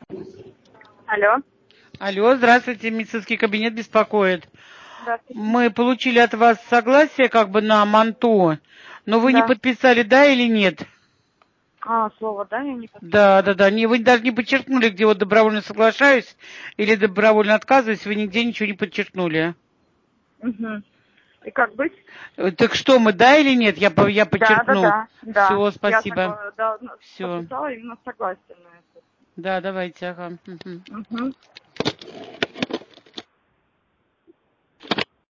Алло. Алло, здравствуйте, медицинский кабинет беспокоит. Здравствуйте. Мы получили от вас согласие как бы на МАНТО, но вы не Да. подписали «да» или «нет». Слово «да» я не Да, подписала. да, да. Вы даже не подчеркнули, где вот добровольно соглашаюсь или добровольно отказываюсь, вы нигде ничего не подчеркнули. Угу. И как быть? Так что мы, да или нет? Я Да, да, подчеркну. да, да. Все, Я спасибо. да, Все. подписала именно согласие на это. Да, давайте, ага. Мгм. Угу.